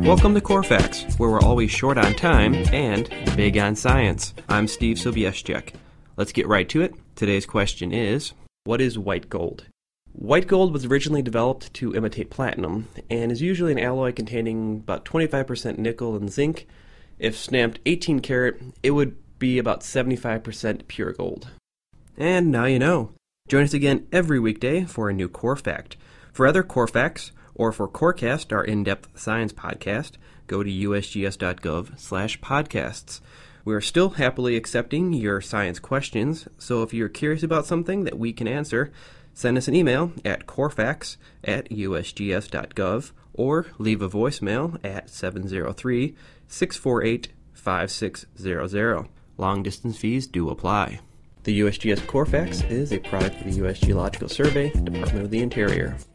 Welcome to Core Facts, where we're always short on time and big on science. I'm Steve Sobieschek. Let's get right to it. Today's question is, what is white gold? White gold was originally developed to imitate platinum and is usually an alloy containing about 25% nickel and zinc. If stamped 18 karat, it would be about 75% pure gold. And now you know. Join us again every weekday for a new Core Fact. For other Core Facts, or for Corecast, our in-depth science podcast, go to usgs.gov/podcasts. We are still happily accepting your science questions, so if you're curious about something that we can answer, send us an email at corefax@usgs.gov or leave a voicemail at 703-648-5600. Long-distance fees do apply. The USGS Core Facts is a product of the U.S. Geological Survey, Department of the Interior.